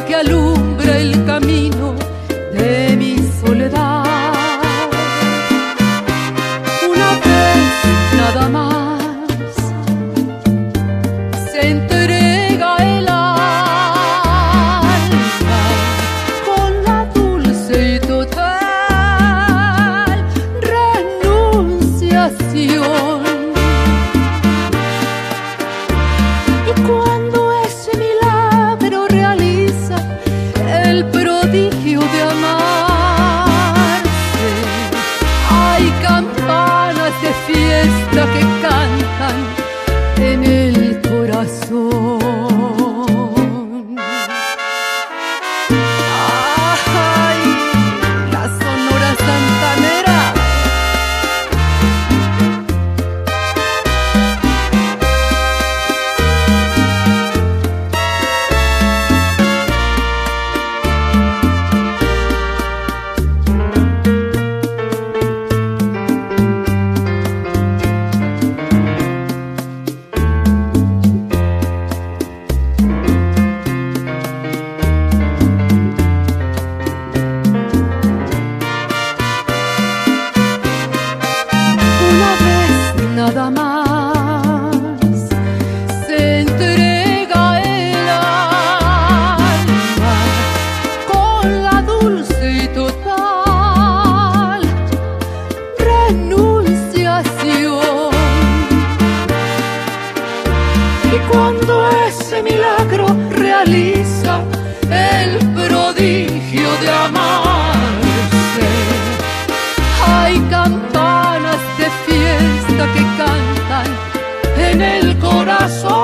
que alumbra el camino de mi soledad. Una vez nada más se entrega el alma con la dulce y total renunciación. Y cuando ese milagro realiza el prodigio de amarse, hay campanas de fiesta que cantan en el corazón. ¡Ay! La Sonora Santanera. Nada más se entrega el alma con la dulce y total renunciación. Y cuando ese milagro realiza el prodigio de amarse, hay campanas de fiesta que cantan en el corazón.